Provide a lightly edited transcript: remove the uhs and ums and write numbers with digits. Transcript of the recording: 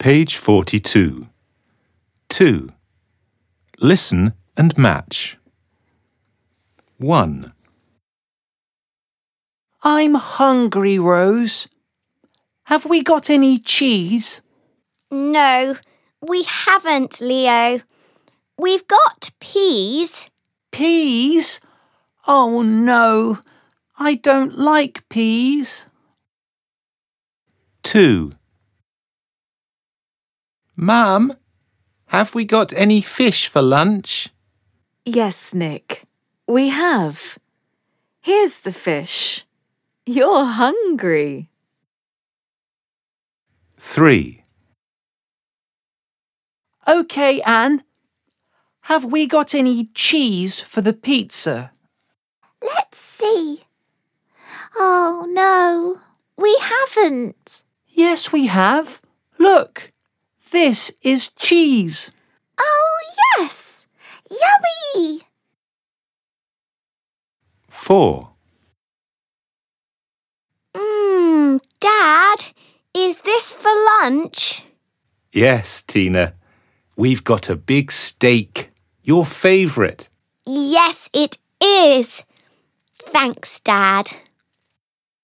Page 42. 2. Listen and match. 1. I'm hungry, Rose. Have we got any cheese? No, we haven't, Leo. We've got peas. Peas? Oh no, I don't like peas. 2. Mum, have we got any fish for lunch? Yes, Nick, we have. Here's the fish. You're hungry. 3. OK, Anne. Have we got any cheese for the pizza? Let's see. Oh, no, we haven't. Yes, we have. Look, this is cheese. Oh, yes. Yummy. 4. Dad, is this for lunch? Yes, Tina. We've got a big steak. Your favourite. Yes, it is. Thanks, Dad.